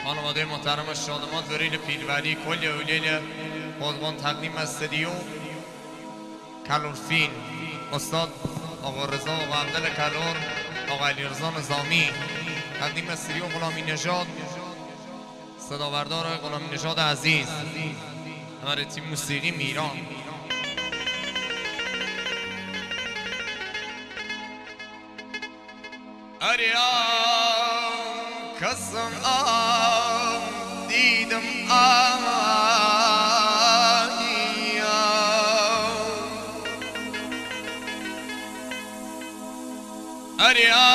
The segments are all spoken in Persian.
خانواده محترم شادمات وریل پیروری کل اولیل قضبان تقدیم استدیو کلورفین استاد آقا رضا و عبدال کلور آقا علی رضا نظامی تقدیم استدیو غلامی نژاد صداوردار غلامی نژاد عزیز همه تیم موسیقی میران اریا کسم دیدم اریا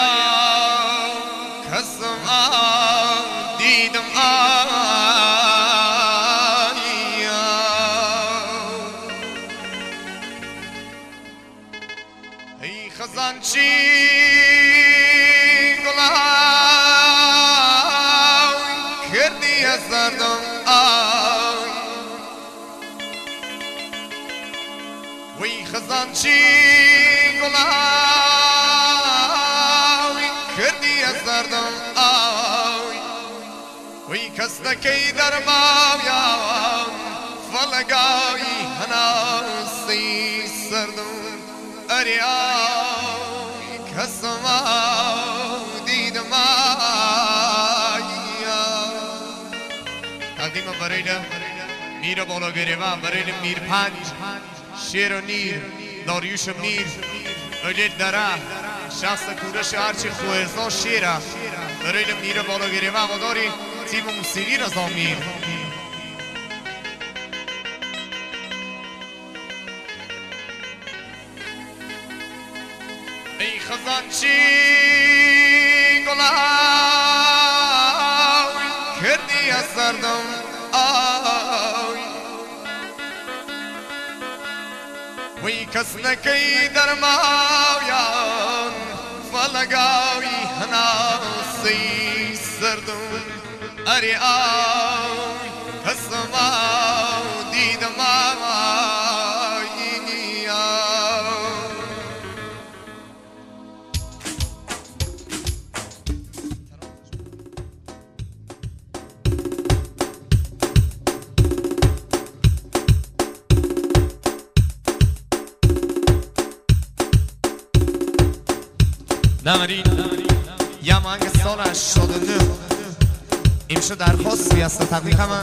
کسم دیدم ای خزانچی کردی از دردم وی خزانچی گلاوی کردی از دردم وی کس نکی در ماویم فلگایی هناسی سردم اریای کسم دیدم تقدیم برای میر بالا گریوه برای میر پنج شیر و نیر داریوش و میر اولیل دره شخص کورش هرچی خوهزا شیره برای میر بالا گریوه و داری تیم موسیقی نظامی ای خزانچی گلاوی کردی از سردم وی کس نکی در ماویان فلگاوی هناسی سردم اری آوی کسم دیدم نمرین یه مانگ سال 89 امشو درخواستی است تبریک همه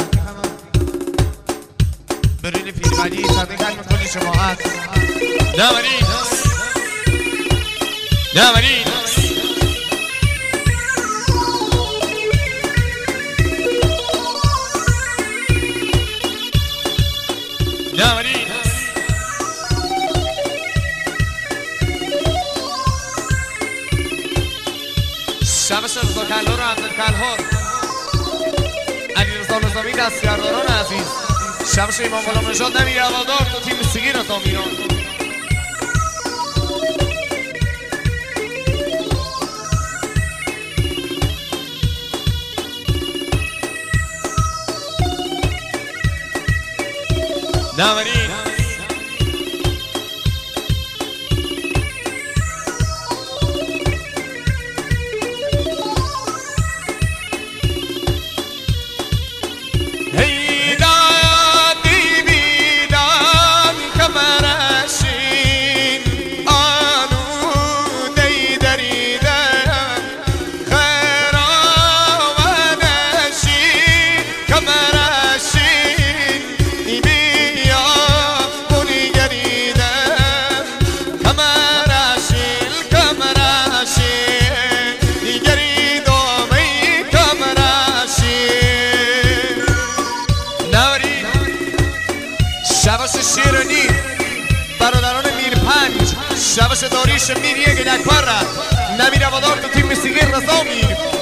بریل پیروری تبریک همه کلی جماعت نمرین نمرین نمرین شبش رضا کلور و عبدال کلور علی رضا نظامی دستگرداران عزیز شبش امام غلام نژاد نمیر هوادار تو تیم موسیقی نظامیان نمرین شیرونی برادران میر پنج شبش داریش میر یک دکبر نمیر هوادار تو تیم موسیقی نظامی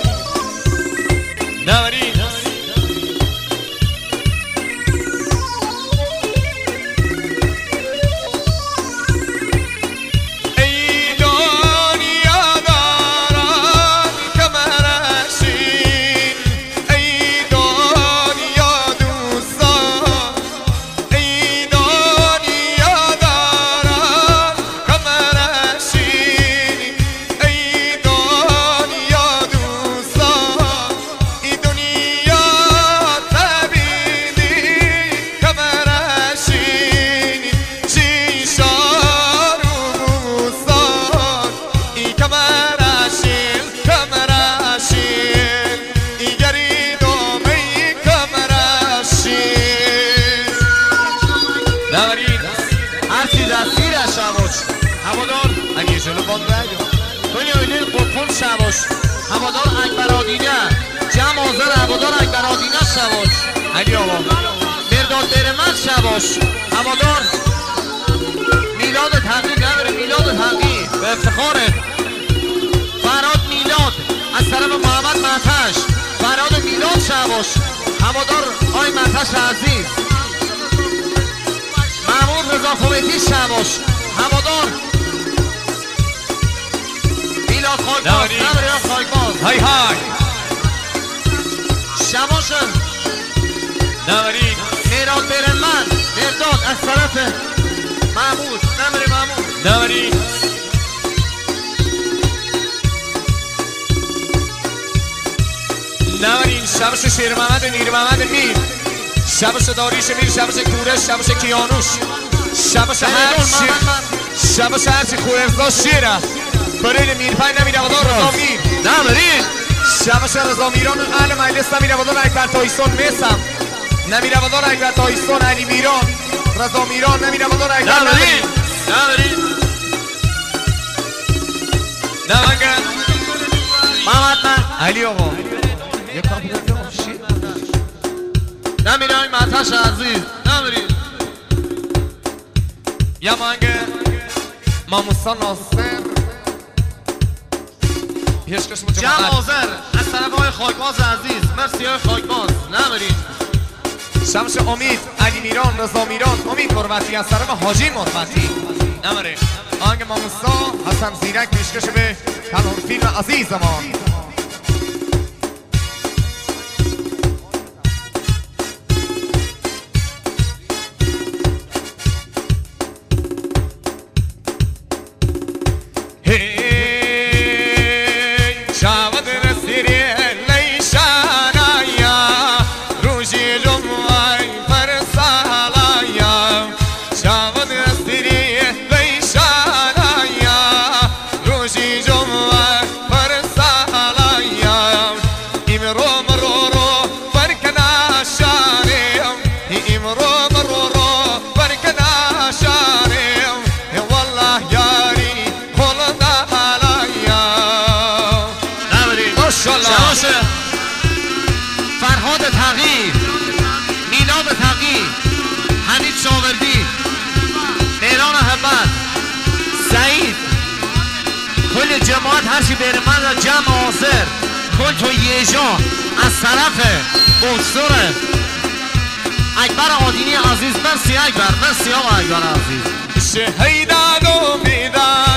نمرین دنیا ایلین قطبون شباش هوادار اکبر آدینه جمع آذر هوادار اکبر آدینه شباش علی آقا مرداد برمت شباش هوادار میلاد تحقیق نبره میلاد تحقیق به افتخاره فراد میلاد از طرف محمد مهتش فراد میلاد شباش هوادار آی مهتش عزیز محمود رضا خوبیتی شباش هوادار میلاد خاکباز نبره یا خاکباز های های شباش نوری میراد برمن مرداد از طرف محمود نبره محمود نوری نورین شبش شیر محمد میر محمد میر شبش داریش میر شبش کورش شبش کیانوش شبش هرچی شبش هرچی خویرزا شیره برای میر پای نمیره ودار رضا میر نورین شبش رضا میران اهل مجلس نمیره ودار اکبر تایسون میسم نمیره ودار اکبر تایسون علی میران رضا میران نمیره ودار اکبر نورین نورین نمانگه محمد من علی آقا یه کاری دارم شیر نمیره آی مهتش عزیز نمیری یا مانگه ماموسا ناصر پیشکش جمع آذر از طرف آقای خاکباز عزیز مرسی آقای خاکباز نمیری شمش امید علی میران رضا میران امید مروتی از طرف حاجی مروتی نمره آهنگ ماموسا حسن زیرک پیشکش به تنها فیلم عزیزمان فرهاد تقی میلاد تقی حمید شاوردی مهران حبت سعید کل جماعت هرچی بره من جمع آذر کل تو یجا از طرف بکسور اکبر آدینی عزیز مرسی اکبر مرسی آقا اکبر عزیز شهیدان و بیدان